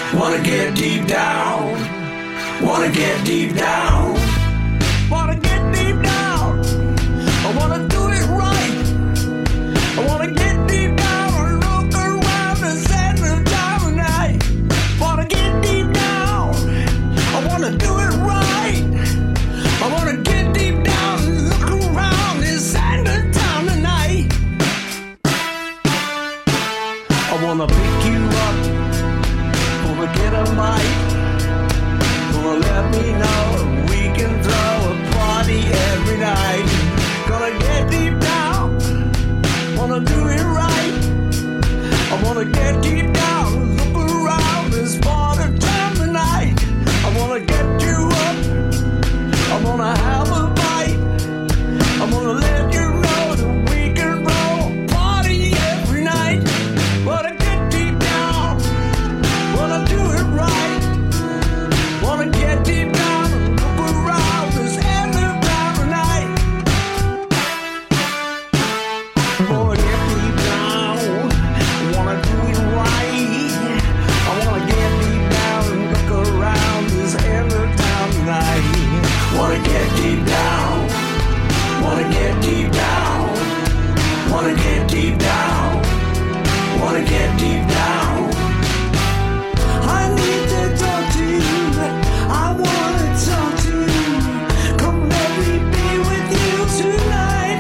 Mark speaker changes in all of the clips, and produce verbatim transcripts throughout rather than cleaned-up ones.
Speaker 1: Wanna get deep down. Wanna get deep down. Wanna get deep down. I wanna do it right. I wanna get deep down and look around and spend the time of night. Wanna get deep down. I wanna do it right. I wanna get deep down and look around and spend the time of night. I wanna pick you up. Wanna get a mic. Gonna let me know we can throw a party every night. Gonna get deep down. Wanna do it right. I wanna get deep down. Look around this party time tonight. I wanna get you up. I wanna have a bite. I wanna let you know that we can roll party every night. Wanna get deep down. Wanna do it right. Wanna get deep down and look around this end of time of night. Wanna get deep down. Wanna do it right. I wanna get deep down and look around this end of time of night. Wanna get deep down. Wanna get deep down. Wanna get deep down. Wanna get deep down. I need to talk to you. I wanna talk to you. Come let me be with you tonight.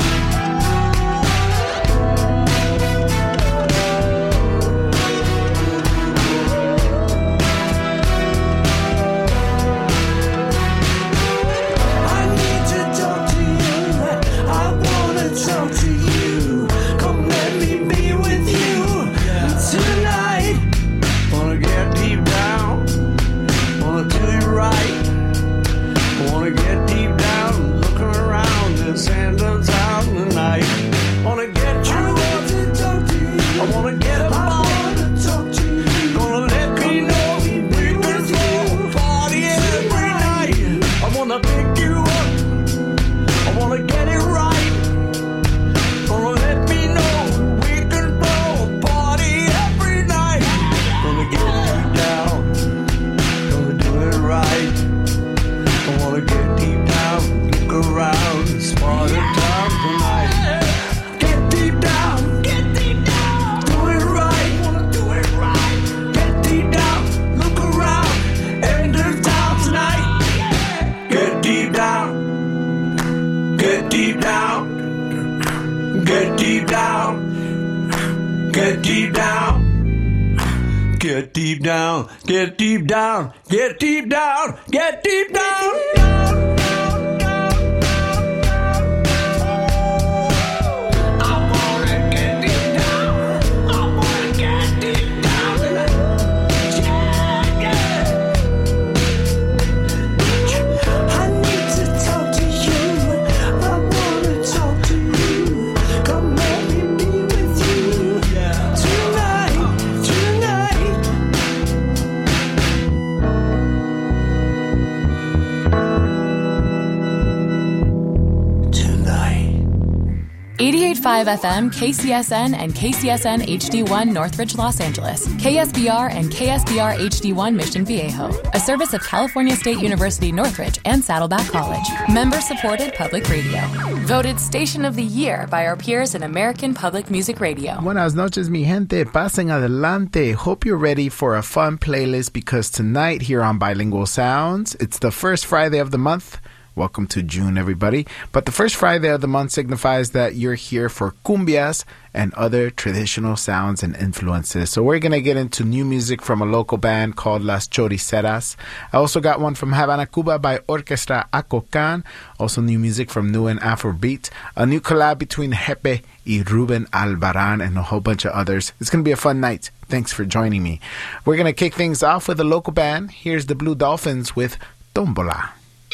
Speaker 1: I need to talk to you. I wanna talk to you. Come let me be with you tonight. Wanna get deep down. Wanna do it right. Wanna get deep down. Looking around this end of town tonight. Wanna get you up. I wanna get a ball. Gonna let me know we can throw a party every night. I wanna pick you up. I wanna get it right. Gonna let me know we can throw a party every night. Gonna get deep down. Gonna do it right. I wanna get deep down. Look around. It's party time tonight. Get deep down. Get deep down. Do it right. Wanna do it right. Get deep down. Look around. End of time tonight. Get deep down. Get deep down. Get deep down. Get deep down. Get deep down. Get deep down. Get deep down. Get deep down. I wanna get deep down. I wanna get deep down tonight. Yeah, yeah. I need to talk to you. I wanna talk to you. Come let me be with you tonight, tonight. Tonight.
Speaker 2: eighty-eight point five F M, K C S N, and K C S N H D one Northridge, Los Angeles. K S B R and K S B R H D one Mission Viejo. A service of California State University Northridge and Saddleback College. Member-supported public radio. Voted Station of the Year by our peers in American Public Music Radio.
Speaker 3: Buenas noches, mi gente. Pasen adelante. Hope you're ready for a fun playlist because tonight here on Bilingual Sounds, it's the first Friday of the month. Welcome to June, everybody. But the first Friday of the month signifies that you're here for cumbias and other traditional sounds and influences. So we're going to get into new music from a local band called Las Choriceras. I also got one from Havana, Cuba by Orquestra Acocan. Also new music from New and Afrobeat. A new collab between Jepe y Ruben Albarán and a whole bunch of others. It's going to be a fun night. Thanks for joining me. We're going to kick things off with a local band. Here's the Blue Dolphins with Tombola.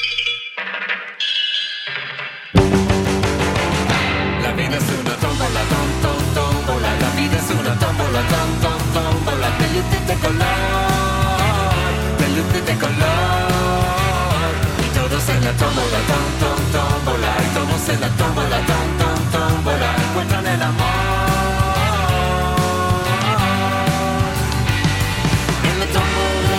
Speaker 4: La vida es una tómbola, tom, tom, tómbola. La vida es una tómbola, tom, tom, tómbola. De luz y de color, de luz y de color. Y todos en la tómbola, tom, tom, tómbola. Y todos en la tómbola, tom, tom, tómbola. Encuentran el amor. En la tómbola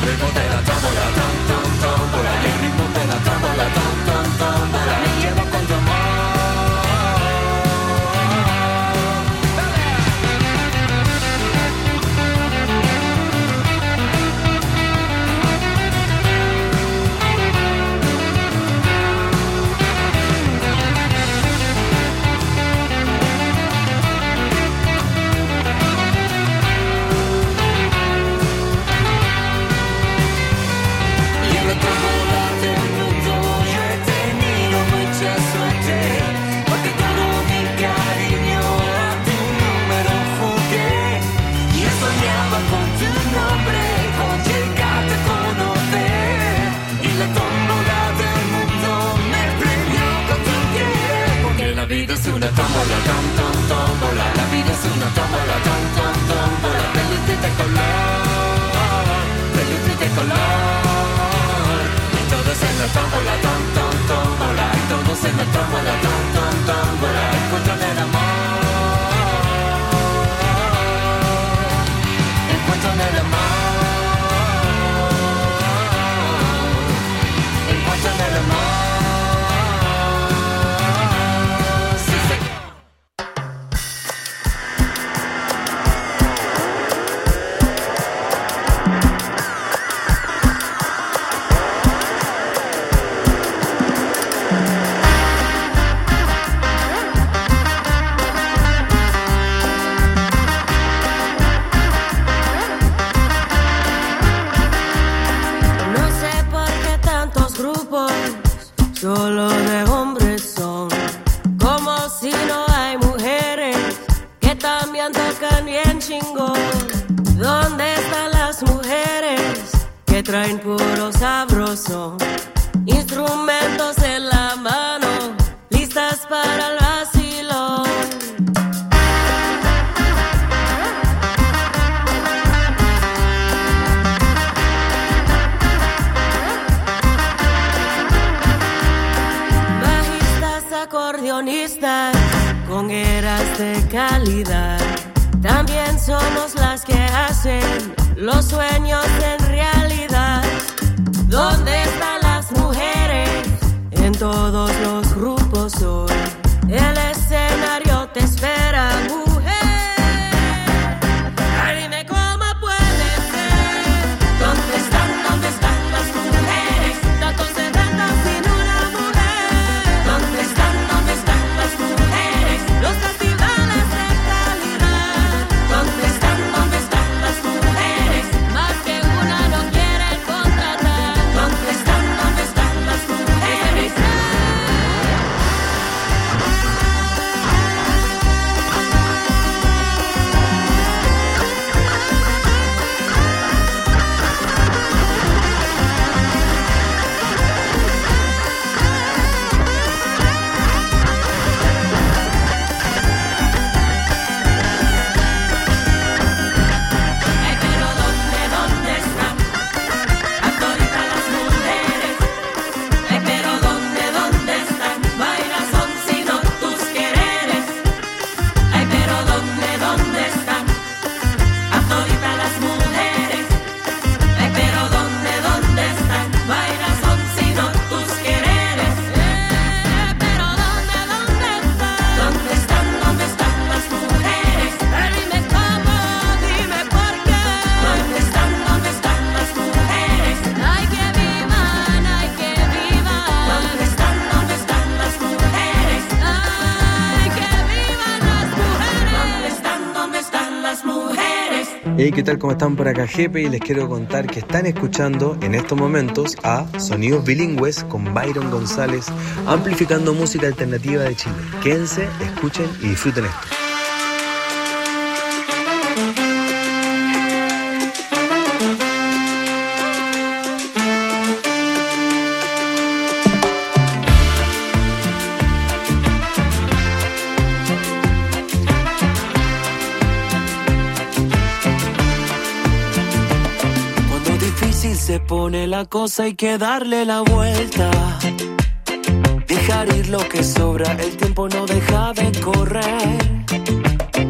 Speaker 4: ritmo de la tómbola, tom, tom, tómbola, y el ritmo de la tómbola, tom, tom, tómbola, me llevo con tu amor. Una tómbola, tom, tom, tómbola. La vida es una tómbola, tom, tom, tómbola. De luz y de color, de luz y de color. Y todos en la tómbola, tom, tom, tómbola. Y todos en la tómbola, tom, tom, tómbola. Encuentran el amor, encuentran el amor, encuentran el amor.
Speaker 5: Solo de hombres son, como si no hay mujeres que también tocan bien chingón. ¿Dónde están las mujeres que traen puro sabroso? Instrumentos en la mano, listas para el vacilón. Acordeonistas con eras de calidad, también somos las que hacen los sueños en realidad. ¿Dónde están las mujeres en todos los grupos hoy? El escenario te espera, mujer. Ay, dime cómo puede ser. ¿Dónde están, dónde están las mujeres? Tantos eventos sin una mujer. ¿Dónde están? Los festivales de calidad. ¿Dónde están, dónde están las mujeres? Más que una no quieren contratar. ¿Dónde están, dónde están las mujeres?
Speaker 6: Hey, ¿qué tal? ¿Cómo están? Por acá Jepe y les quiero contar que están escuchando en estos momentos a Sonidos Bilingües con Byron González, amplificando música alternativa de Chile. Quédense, escuchen y disfruten esto.
Speaker 1: Se pone la cosa, hay que darle la vuelta, dejar ir lo que sobra, el tiempo no deja de correr.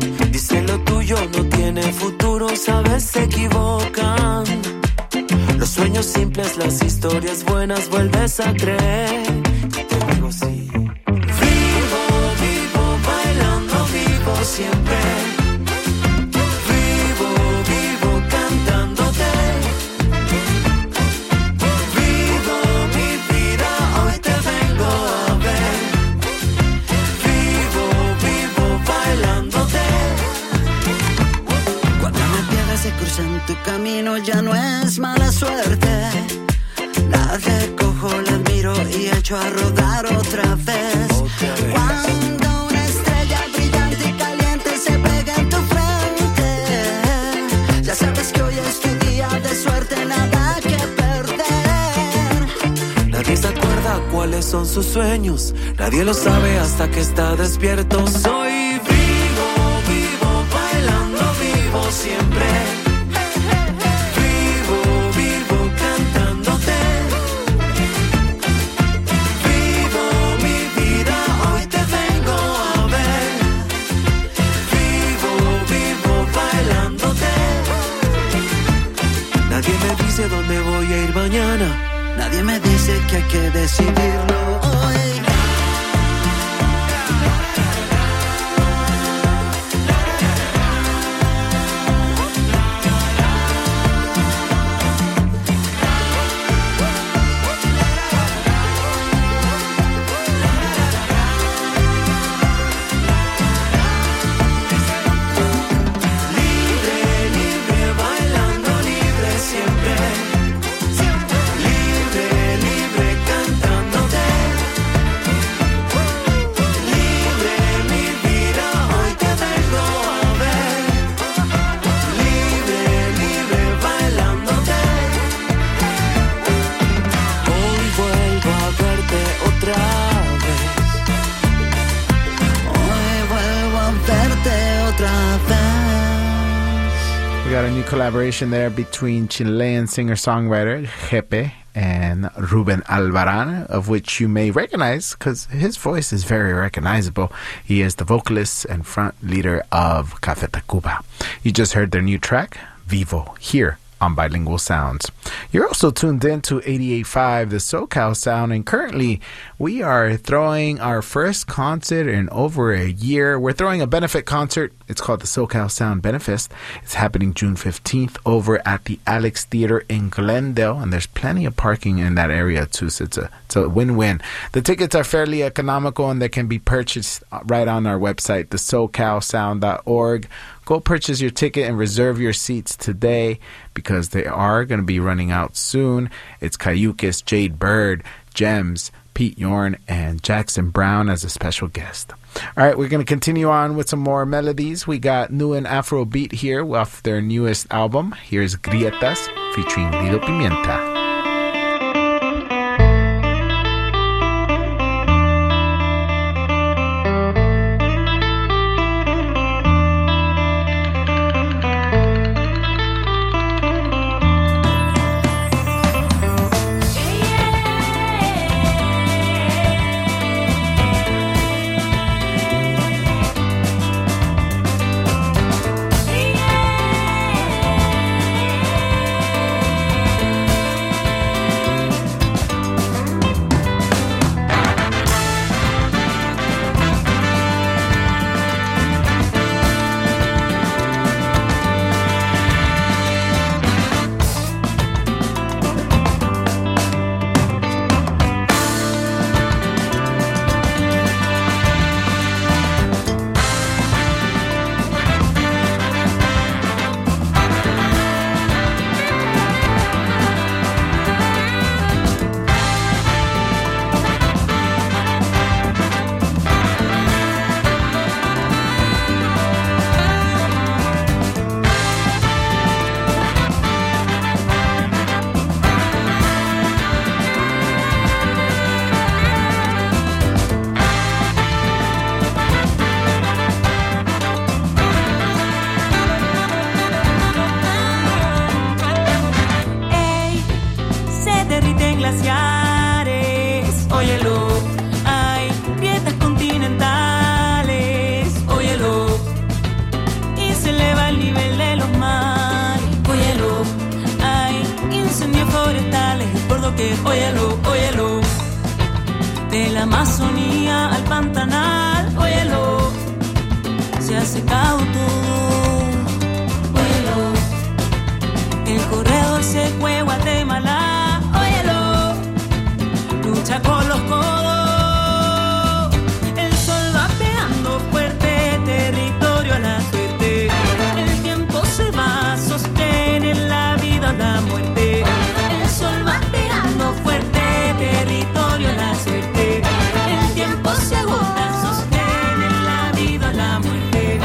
Speaker 1: Dice lo tuyo no tiene futuro, sabes se equivocan. Los
Speaker 7: simples, las historias buenas vuelves a creer. Te digo sí. Vivo, vivo, bailando, vivo siempre. Vivo, vivo, cantándote. Vivo mi vida, hoy te vengo a ver. Vivo, vivo, bailándote.
Speaker 8: Cuando me pierdes y cruzo en tu camino ya no es mala suerte. La recojo, la admiro y echo a rodar otra vez.
Speaker 7: Otra vez.
Speaker 8: Cuando una estrella brillante y caliente se pega en tu frente, ya sabes que hoy es tu día de suerte, nada que perder.
Speaker 7: Nadie se acuerda cuáles son sus sueños, nadie lo sabe hasta que está despierto. Soy vivo, vivo, bailando, vivo siempre. Vivo, vivo, cantándote. Vivo mi vida, hoy te vengo a ver. Vivo, vivo, bailándote. Nadie me dice dónde voy a ir mañana.
Speaker 8: Nadie me dice que hay que decidirlo hoy.
Speaker 7: Libre, libre, bailando, libre siempre. Libre, libre, cantándote. Libre, mi vida, hoy te vengo a ver. Libre, libre, bailándote. Hoy vuelvo a verte otra vez.
Speaker 8: Hoy vuelvo a verte otra vez.
Speaker 3: We got a new collaboration there between Chilean singer-songwriter Jepe and Ruben Albarán, of which you may recognize because his voice is very recognizable. He is the vocalist and front leader of Café Tacuba. You just heard their new track, Vivo, here on Bilingual Sounds. You're also tuned in to eighty-eight point five, the SoCal Sound, and currently we are throwing our first concert in over a year. We're throwing a benefit concert. It's called the SoCal Sound Benefest. It's happening June fifteenth over at the Alex Theater in Glendale, and there's plenty of parking in that area too, so it's a, it's a win-win. The tickets are fairly economical, and they can be purchased right on our website, the socal sound dot org. Go purchase your ticket and reserve your seats today because they are going to be running out soon. It's Cayucas, Jade Bird, Gems, Pete Yorn, and Jackson Brown as a special guest. All right, we're going to continue on with some more melodies. We got new and Afrobeat here off their newest album. Here's Grietas featuring Lido Pimienta.
Speaker 5: glaciares, óyelo, hay grietas continentales, óyelo, y se eleva el nivel de los mares, óyelo, hay incendios forestales. bosque, óyelo, óyelo. De la Amazonía al Pantanal, óyelo. Se ha secado todo, óyelo. El corredor se fue a Guatemala, óyelo. Lucha con los codos. El sol va pegando fuerte, territorio a la suerte. El tiempo se va, sostiene la vida o la muerte. El sol va pegando fuerte, territorio a la suerte. El tiempo se agota, sostiene la vida o la muerte.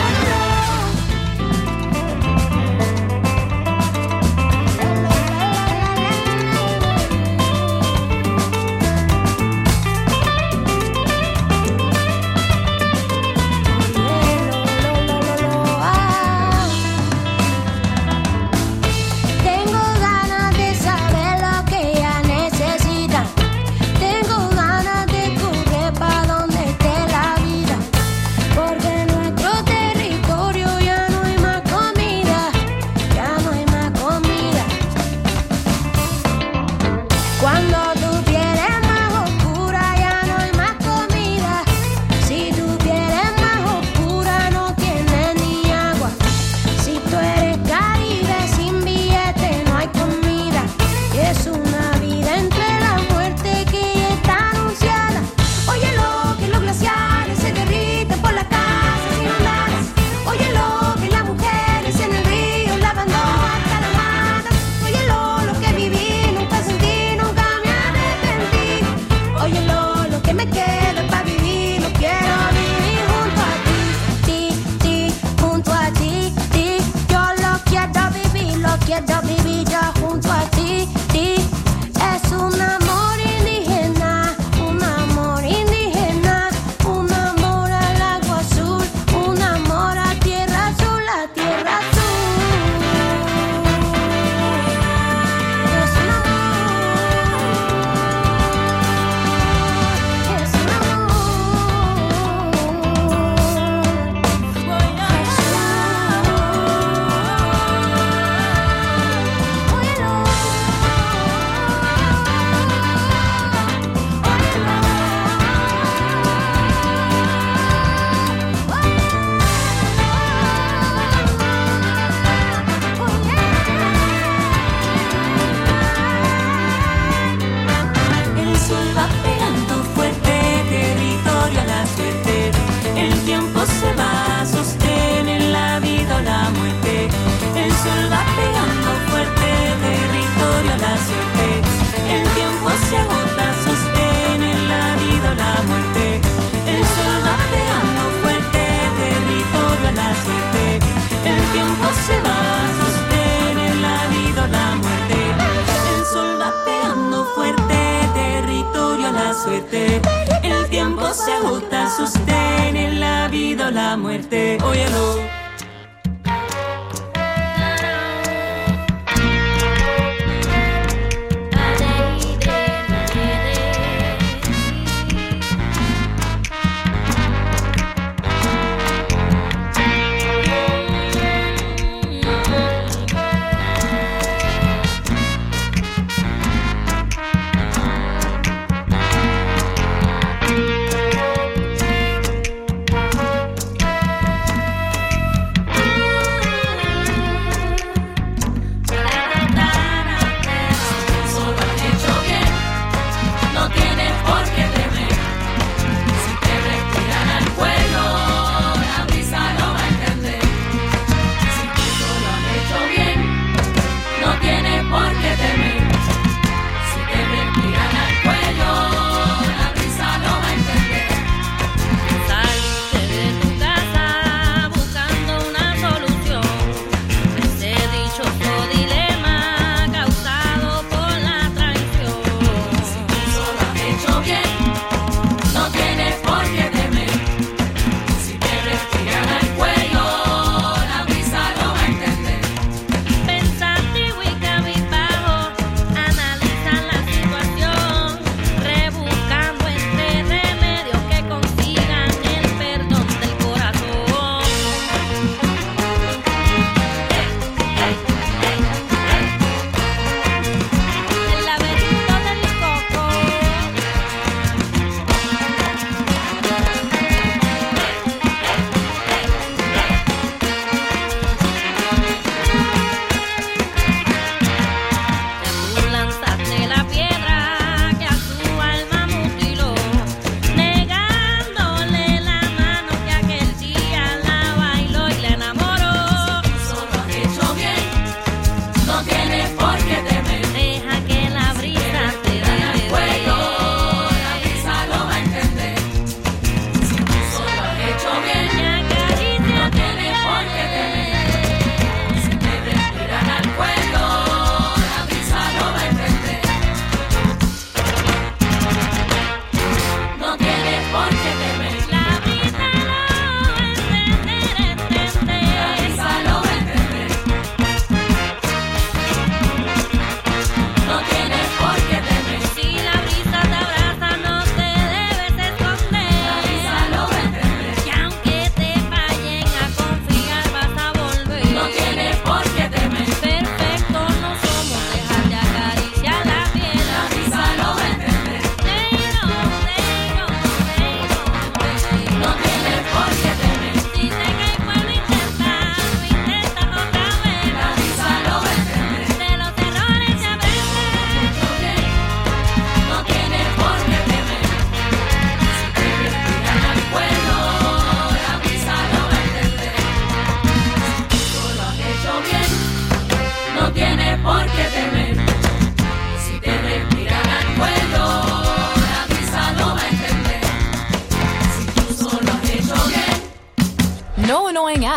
Speaker 5: El tiempo se agota, sostiene la vida o la muerte. Óyelo.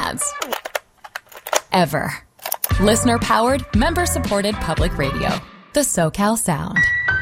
Speaker 2: ads. Ever. Listener-powered, member-supported public radio. The SoCal Sound.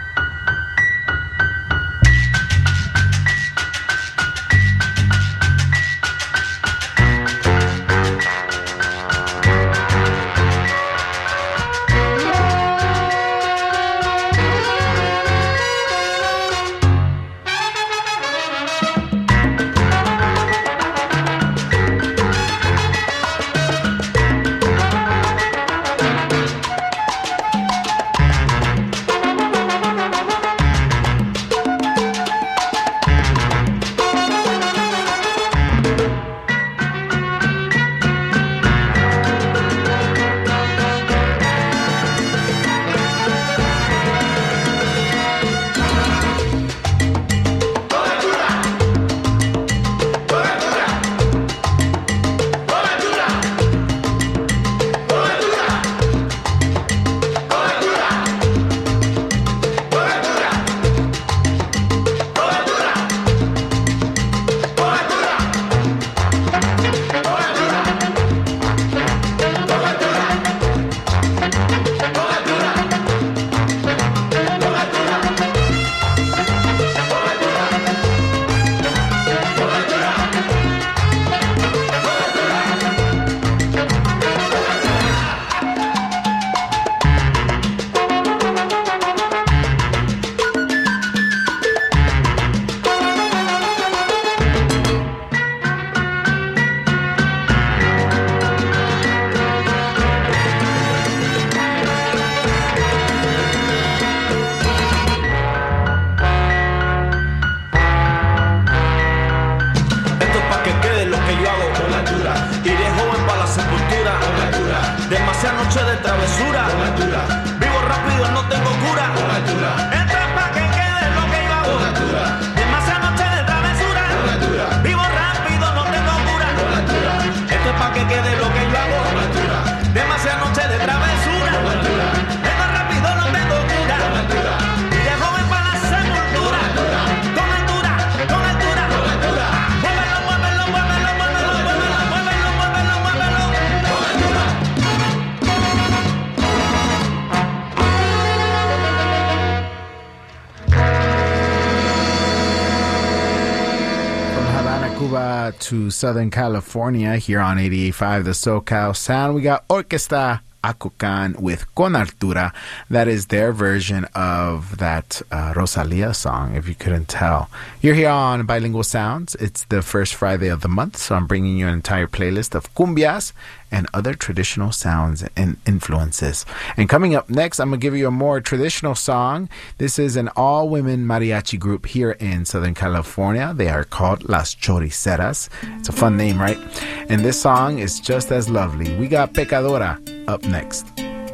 Speaker 3: To Southern California here on eighty-eight point five, the SoCal Sound. We got Orquesta Acucan with Con Altura. That is their version of that uh, Rosalia song, if you couldn't tell. You're here on Bilingual Sounds. It's the first Friday of the month, so I'm bringing you an entire playlist of cumbias and other traditional sounds and influences. And coming up next, I'm going to give you a more traditional song. This is an all-women mariachi group here in Southern California. They are called Las Choriceras. It's a fun name, right? And this song is just as lovely. We got Pecadora up next.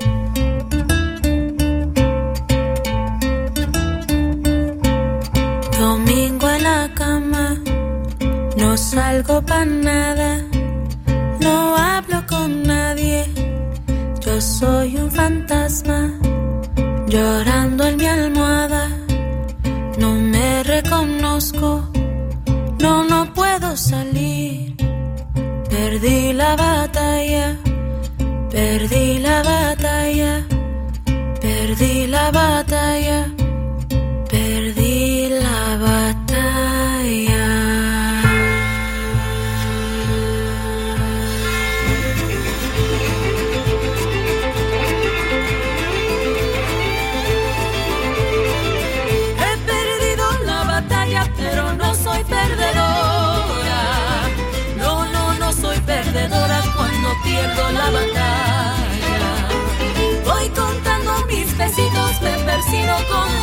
Speaker 5: Domingo en la cama, no salgo pa' nada. No hablo con nadie, yo soy un fantasma, llorando en mi almohada. No me reconozco, no, no puedo salir. Perdí la batalla, perdí la batalla, perdí la batalla, perdí la batalla. Pero no soy perdedora. No, no, no soy perdedora cuando pierdo la batalla. Voy contando mis pesitos, me persino con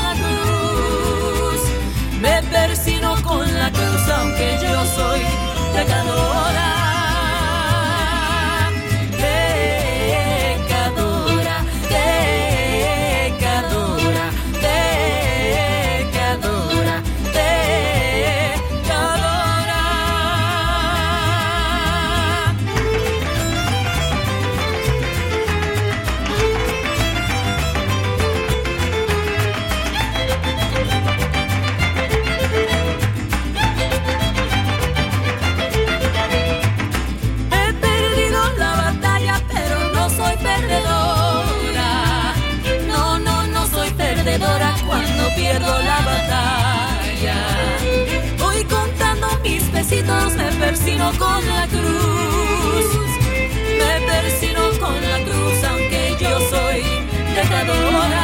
Speaker 5: pierdo la batalla. Voy contando mis pesitos, me persino con la cruz. Me persino con la cruz, aunque yo soy pecadora.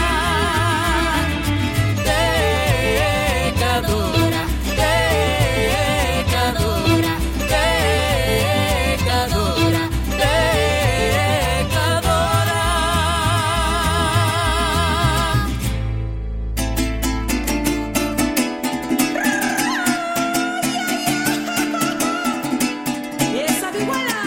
Speaker 5: Pecadora, pecadora, pecadora, pecadora. Y esa vihuela.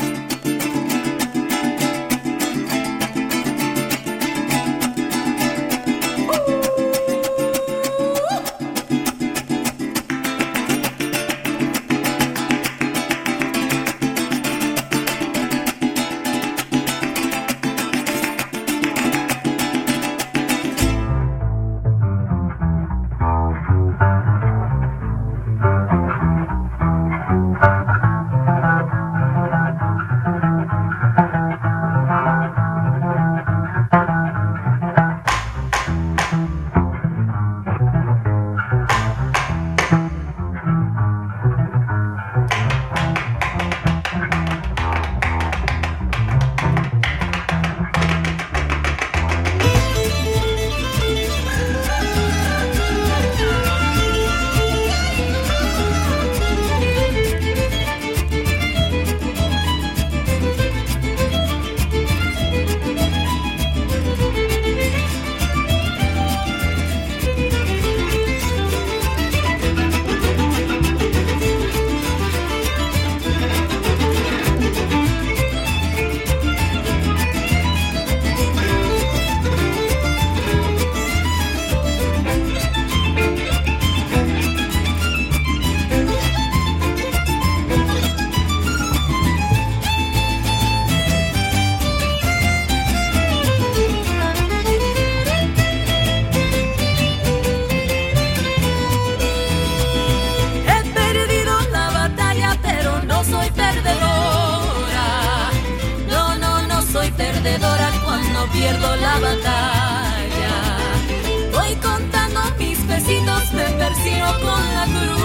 Speaker 5: Pierdo la batalla. Voy contando mis pesitos, me persino con la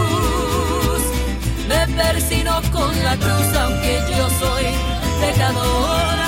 Speaker 5: cruz. Me persino con la cruz, aunque yo soy pecadora.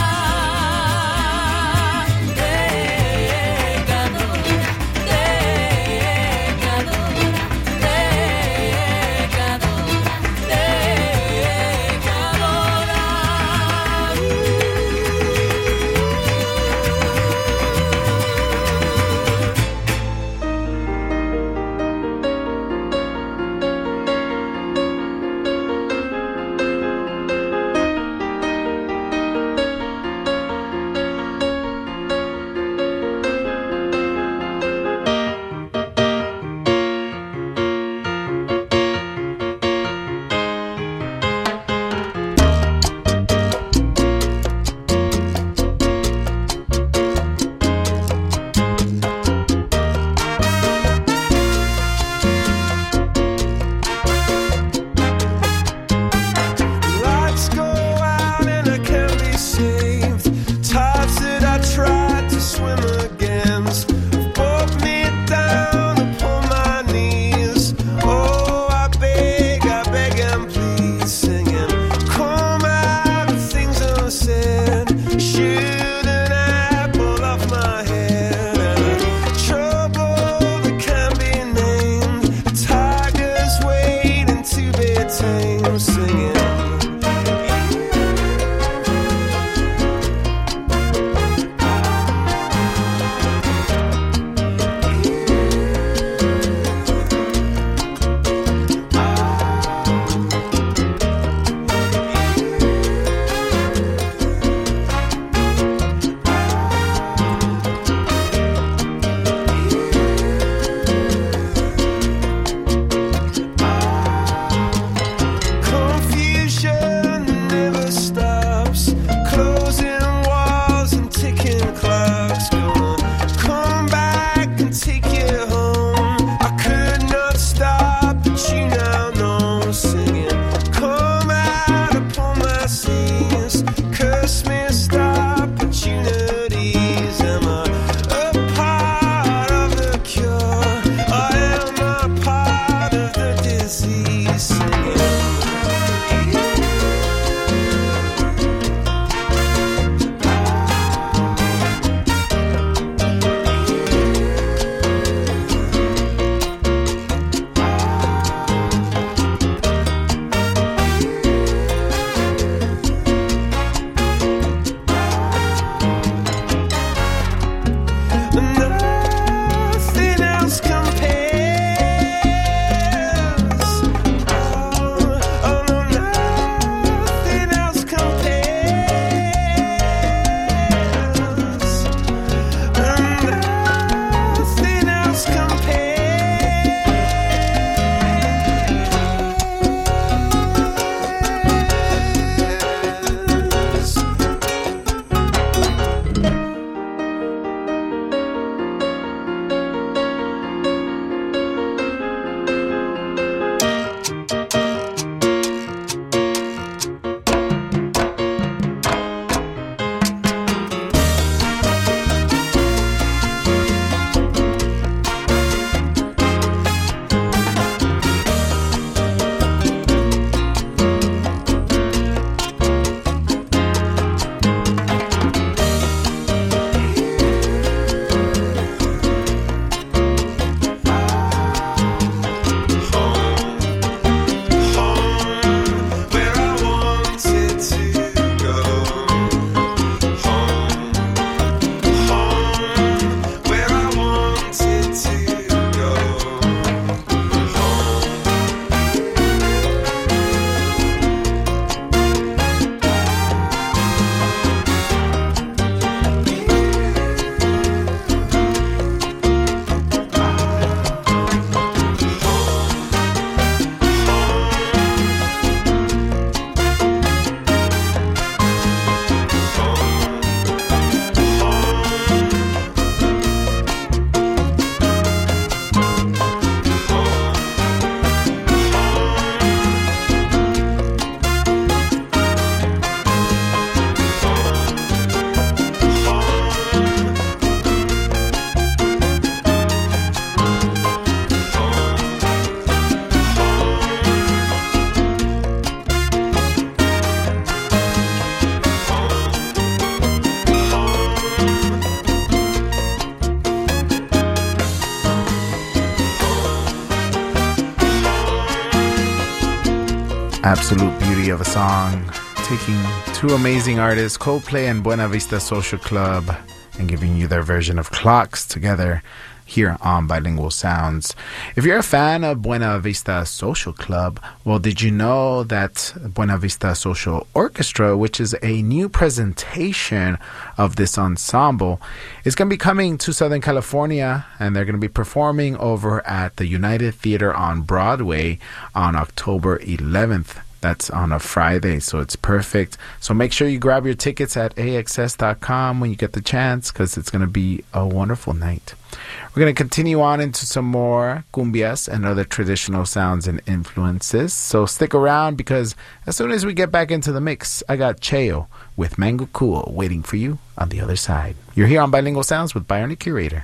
Speaker 3: Absolute beauty of a song, taking two amazing artists, Coldplay and Buena Vista Social Club, and giving you their version of Clocks together here on Bilingual Sounds. If you're a fan of Buena Vista Social Club, well, did you know that Buena Vista Social Orchestra, which is a new presentation of this ensemble, is going to be coming to Southern California, and they're going to be performing over at the United Theater on Broadway on October eleventh. That's on a Friday, so it's perfect. So make sure you grab your tickets at A X S dot com when you get the chance, because it's going to be a wonderful night. We're going to continue on into some more cumbias and other traditional sounds and influences. So stick around, because as soon as we get back into the mix, I got Cheo with Mango Cool waiting for you on the other side. You're here on Bilingual Sounds with Bionic Curator.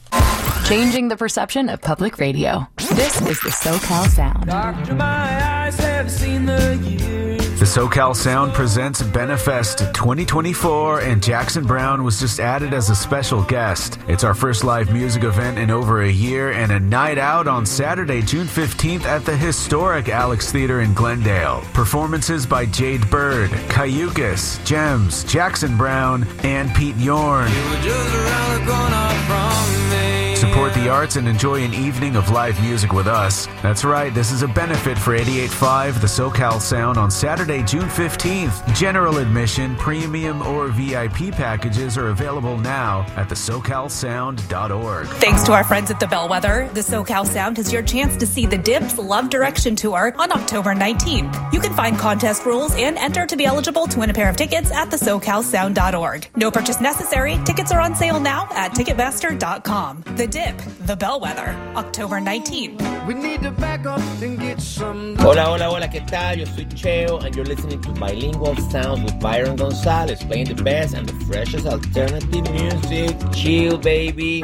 Speaker 2: Changing the perception of public radio. This is the SoCal Sound.
Speaker 1: Doctor, my eyes have seen the years.
Speaker 9: The SoCal Sound presents Benefest twenty twenty-four, and Jackson Browne was just added as a special guest. It's our first live music event in over a year, and a night out on Saturday, June fifteenth at the historic Alex Theater in Glendale. Performances by Jade Bird, Cayucas, Gems, Jackson Browne, and Pete Yorn.
Speaker 1: You were just around the corner from me.
Speaker 9: Support the arts and enjoy an evening of live music with us. That's right, this is a benefit for eighty-eight point five, the SoCal Sound, on Saturday, June fifteenth. General admission, premium, or V I P packages are available now at the socal sound dot org.
Speaker 10: Thanks to our friends at the Bellwether, the SoCal Sound has your chance to see the Dibs Love Direction Tour on October nineteenth. You can find contest rules and enter to be eligible to win a pair of tickets at the socal sound dot org. No purchase necessary. Tickets are on sale now at ticketmaster dot com. The Dip, the Bellwether, October nineteenth.
Speaker 1: We need to back up and get some.
Speaker 11: Hola, hola, hola, ¿qué tal? Yo soy Cheo, and you're listening to Bilingual Sounds with Byron Gonzalez, playing the best and the freshest alternative music. Chill, baby.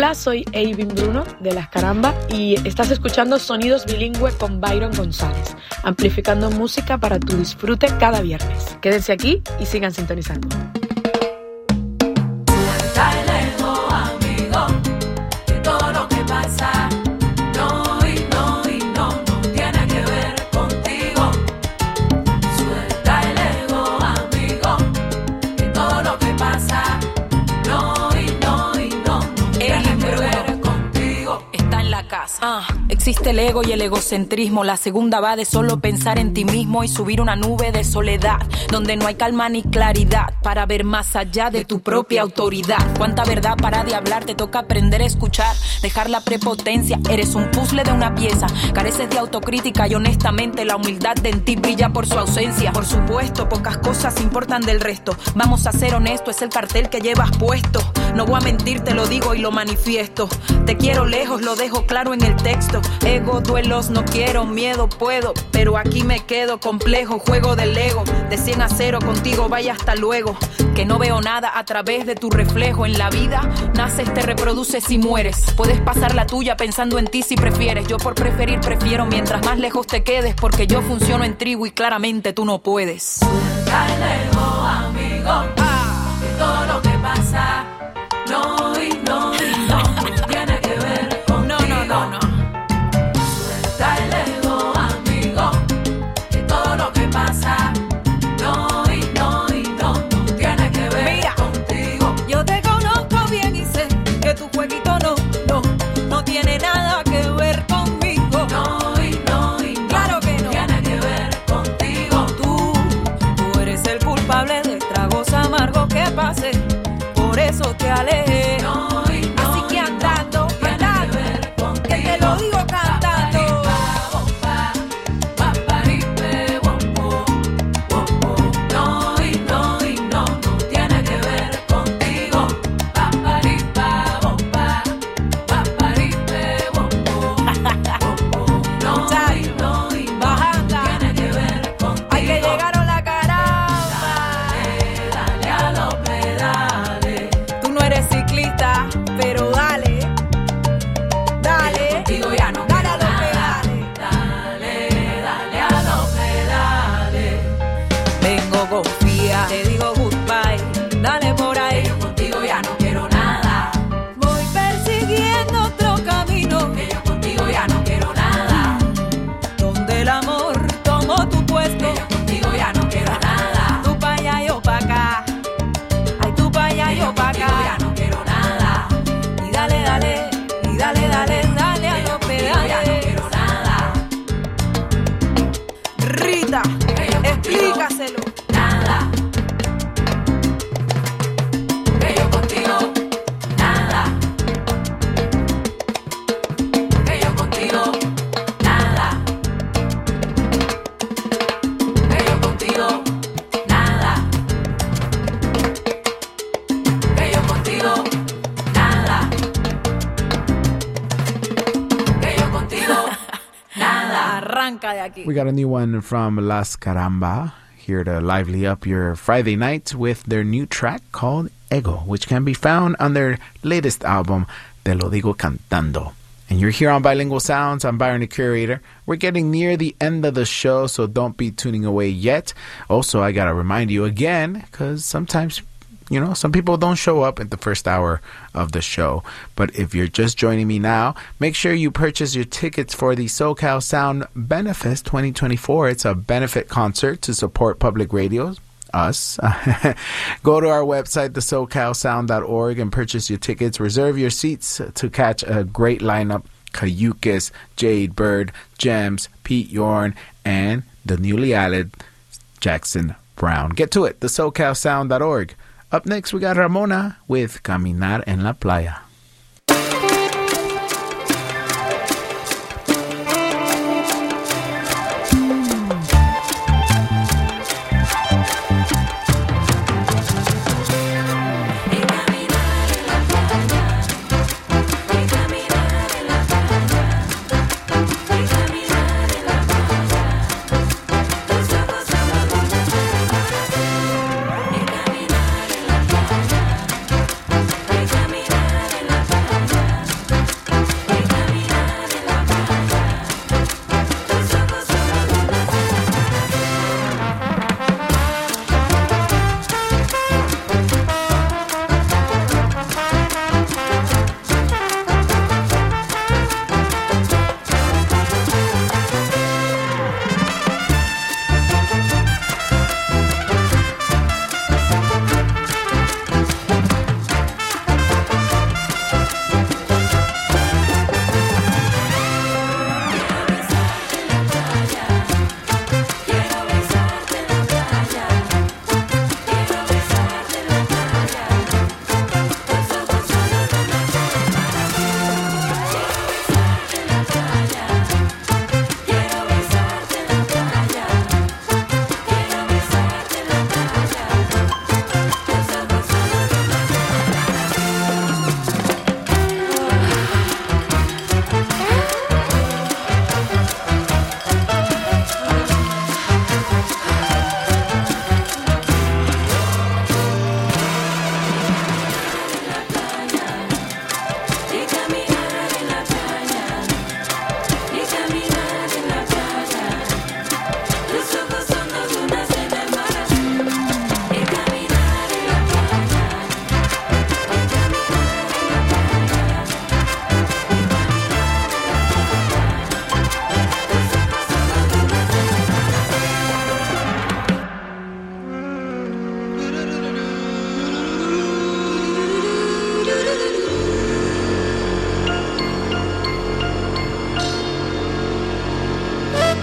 Speaker 12: Hola, soy Eivin Bruno de Las Caramba y estás escuchando Sonidos Bilingüe con Byron González, amplificando música para tu disfrute cada viernes. Quédense aquí y sigan sintonizando.
Speaker 13: Ah, existe el ego y el egocentrismo. La segunda va de solo pensar en ti mismo y subir una nube de soledad donde no hay calma ni claridad para ver más allá de tu propia autoridad. Cuánta verdad para de hablar, te toca aprender a escuchar, dejar la prepotencia. Eres un puzzle de una pieza, careces de autocrítica y honestamente la humildad de en ti brilla por su ausencia. Por supuesto, pocas cosas importan del resto. Vamos a ser honestos, es el cartel que llevas puesto. No voy a mentir, te lo digo y lo manifiesto. Te quiero lejos, lo dejo claro en el texto. Ego, duelos, no quiero, miedo, puedo, pero aquí me quedo. Complejo, juego del ego, de cien a cero contigo, vaya hasta luego. Que no veo nada a través de tu reflejo. En la vida, naces, te reproduces y mueres. Puedes pasar la tuya pensando en ti si prefieres. Yo por preferir prefiero mientras más lejos te quedes, porque yo funciono en tribu y claramente tú no puedes.
Speaker 14: Suelta el ego, amigo, ah, que todo lo que pasa no y no y no tiene que ver contigo.
Speaker 13: No, no, no, no.
Speaker 14: Suelta el ego, amigo, que todo lo que pasa no y no y no tiene que ver
Speaker 13: Mira,
Speaker 14: contigo.
Speaker 13: Yo te conozco bien y sé que tu jueguito no, no, no tiene nada que ver conmigo.
Speaker 14: No y no y no,
Speaker 13: claro que no
Speaker 14: tiene que ver contigo.
Speaker 13: Tú, tú eres el culpable de tragos amargos que pasé. Por eso te alejé.
Speaker 14: No y no,
Speaker 13: así que andando, andando, que te lo digo cantando.
Speaker 14: No y no y no, no tiene que ver contigo. Paparipa, bomba, paparipe, bombo. No y no y no, tiene que ver contigo.
Speaker 13: Hay que llegaron la caramba.
Speaker 14: Dale, dale a los pedales.
Speaker 13: Tú no eres ciclista, pero dale, dale,
Speaker 14: Contigo ya no
Speaker 13: dale
Speaker 14: quiero
Speaker 13: a los
Speaker 14: nada.
Speaker 13: pedales.
Speaker 14: Dale, dale a los pedales.
Speaker 13: Vengo, confía, te digo goodbye, dale por ahí.
Speaker 14: Yo contigo ya no quiero nada.
Speaker 13: Voy persiguiendo otro camino,
Speaker 14: Que yo contigo ya no quiero nada.
Speaker 13: donde el amor tomó tu puesto.
Speaker 14: Que yo contigo ya no quiero nada.
Speaker 13: Tú pa' allá, yo pa' acá. Ay, tú pa' allá,
Speaker 14: Que yo
Speaker 13: yo pa'
Speaker 14: contigo ya
Speaker 13: acá.
Speaker 14: no quiero nada.
Speaker 13: Y dale, dale, y dale, dale, dale a
Speaker 14: Que yo
Speaker 13: los
Speaker 14: contigo ya no
Speaker 13: pedales.
Speaker 14: quiero nada.
Speaker 13: Rita,
Speaker 14: Que yo contigo
Speaker 13: explícaselo.
Speaker 14: nada. Que yo contigo nada. Que yo contigo nada. Que yo contigo nada. Que yo contigo nada. Que yo contigo nada.
Speaker 13: Arranca de aquí.
Speaker 3: We got a new one from Las Caramba, here to lively up your Friday nights with their new track called Ego, which can be found on their latest album, Te Lo Digo Cantando. And you're here on Bilingual Sounds. I'm Byron, the curator. We're getting near the end of the show, so don't be tuning away yet. Also, I got to remind you again, because sometimes, you know, some people don't show up at the first hour of the show. But if you're just joining me now, make sure you purchase your tickets for the SoCal Sound Benefest twenty twenty-four. It's a benefit concert to support public radios. Us. Go to our website, the socal sound dot org, and purchase your tickets. Reserve your seats to catch a great lineup. Cayucas, Jade Bird, Gems, Pete Yorn, and the newly added Jackson Brown. Get to it, the socal sound dot org. Up next, we got Ramona with Caminar en la Playa.
Speaker 14: Caminar en la playa,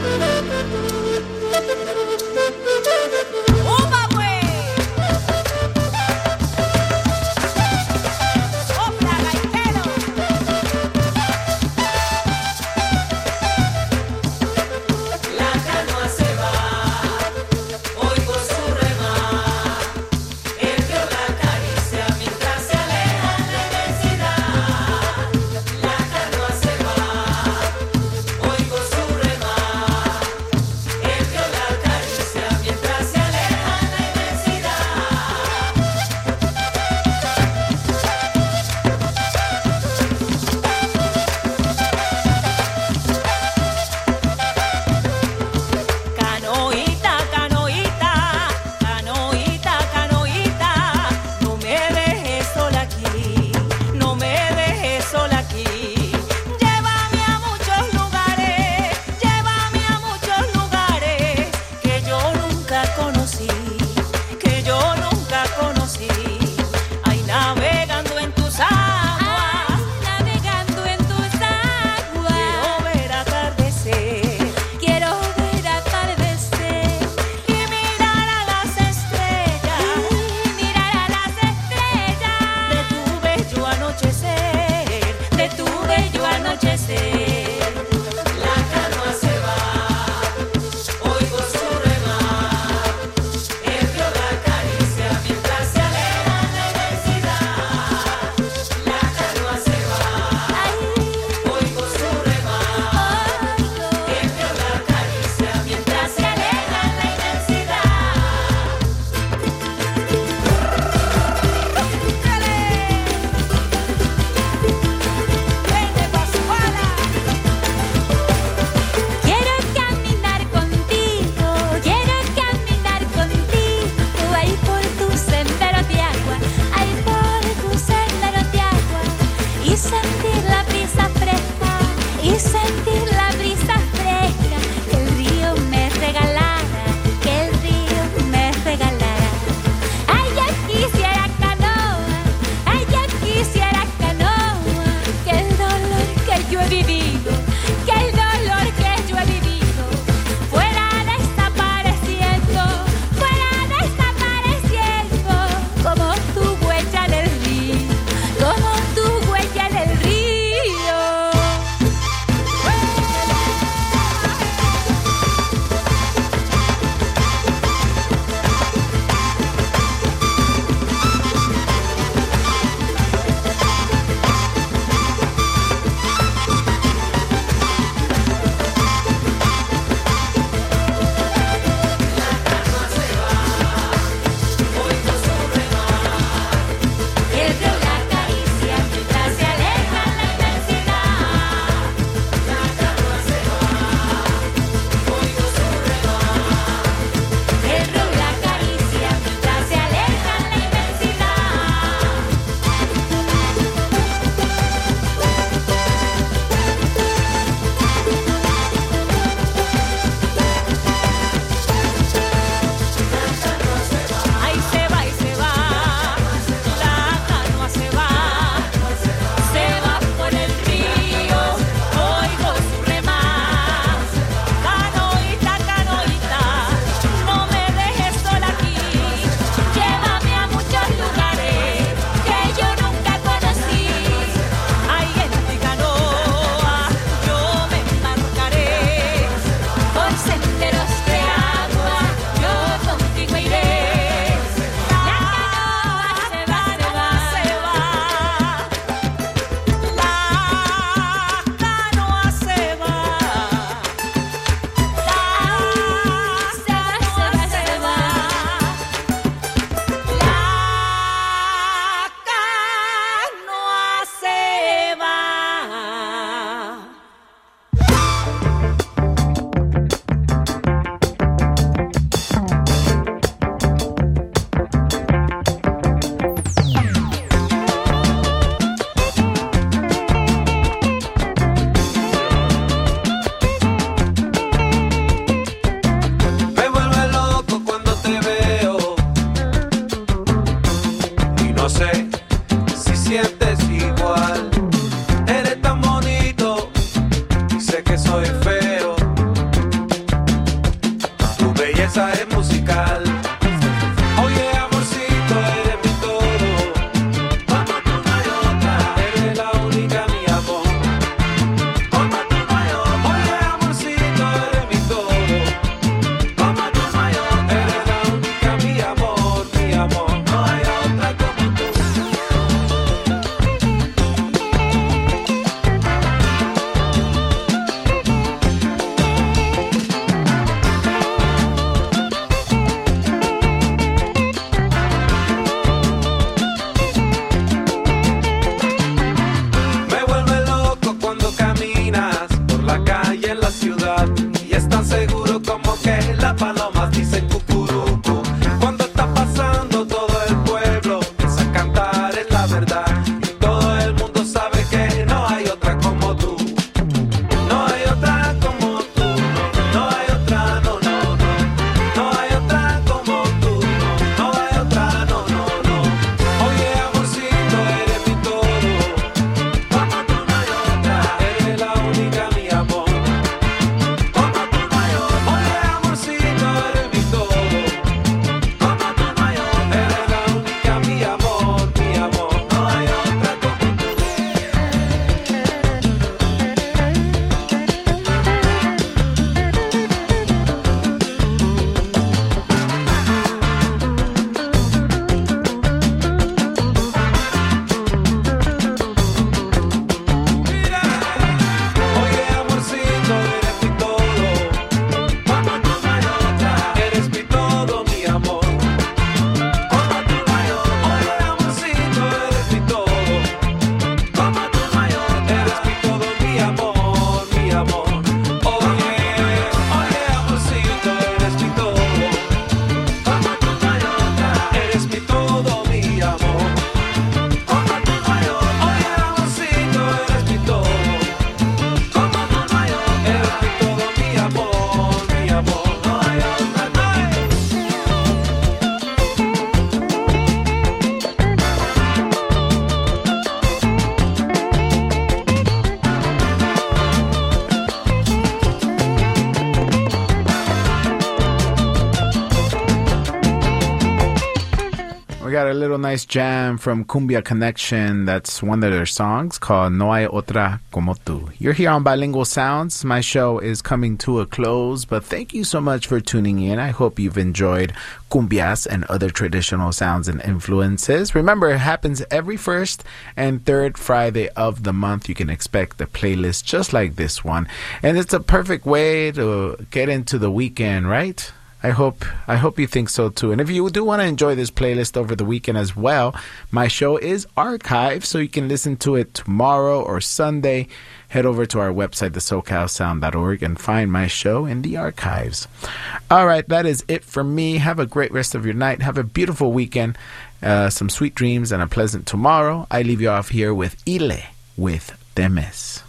Speaker 7: soy feo.
Speaker 3: got a little nice jam from Cumbia Connection. That's one of their songs called No Hay Otra Como Tú. You're here on Bilingual Sounds. My show is coming to a close, but thank you so much for tuning in. I hope you've enjoyed cumbias and other traditional sounds and influences. Remember, it happens every first and third Friday of the month. You can expect a playlist just like this one. And it's a perfect way to get into the weekend, right? I hope I hope you think so too. And if you do want to enjoy this playlist over the weekend as well, my show is archived, so you can listen to it tomorrow or Sunday. Head over to our website, the socal sound dot org, and find my show in the archives. All right, that is it for me. Have a great rest of your night. Have a beautiful weekend, uh, some sweet dreams, and a pleasant tomorrow. I leave you off here with Ile with Temes.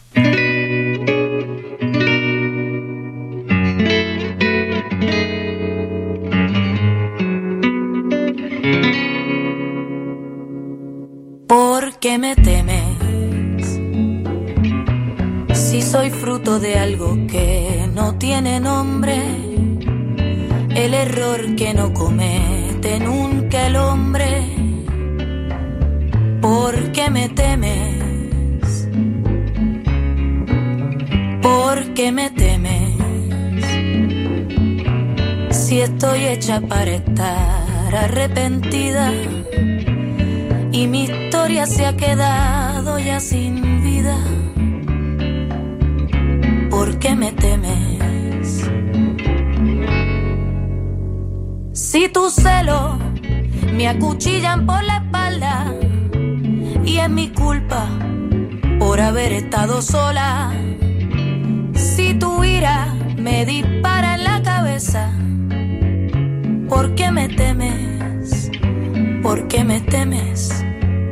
Speaker 13: ¿Por qué me temes? Si soy fruto de algo que no tiene nombre, el error que no comete nunca el hombre. ¿Por qué me temes? ¿Por qué me temes? Si estoy hecha para estar arrepentida y mi historia se ha quedado ya sin vida. ¿Por qué me temes? Si tus celos me acuchillan por la espalda y es mi culpa por haber estado sola, si tu ira me dispara en la cabeza, ¿por qué me temes? ¿Por qué me temes?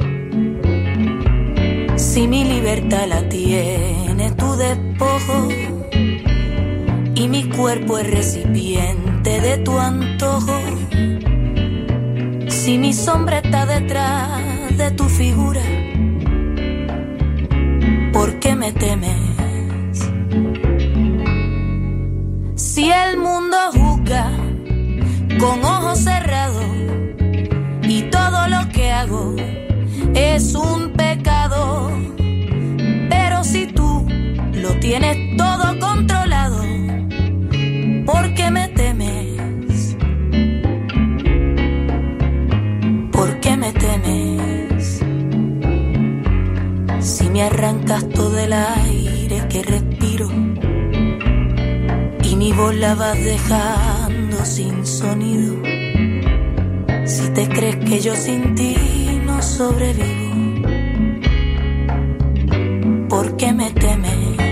Speaker 13: Si mi libertad la tiene tu despojo y mi cuerpo es recipiente de tu antojo, si mi sombra está detrás de tu figura, ¿por qué me temes? Si el mundo juzga con ojos cerrados y todo lo que hago es un pecado, pero si tú lo tienes todo controlado, ¿por qué me temes? ¿Por qué me temes? Si me arrancas todo el aire que respiro y mi voz la vas dejando sin sonido, si te crees que yo sin ti no sobrevivo, ¿por qué me temes?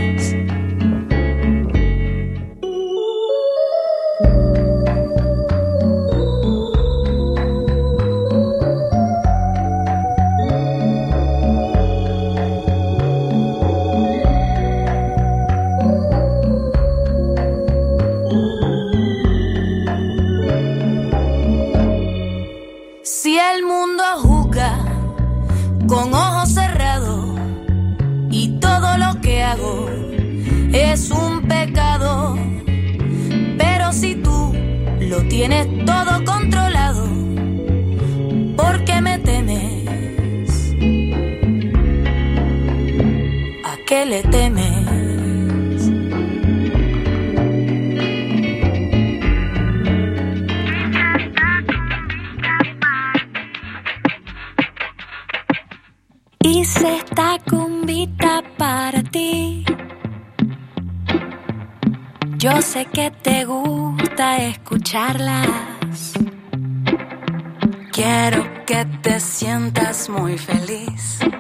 Speaker 13: Si el mundo juzga con ojos cerrados y todo lo que hago es un pecado, pero si tú lo tienes todo controlado, ¿por qué me temes? ¿A qué le temes?
Speaker 15: Hice esta cumbita para ti. Yo sé que te gusta escucharlas. Quiero que te sientas muy feliz.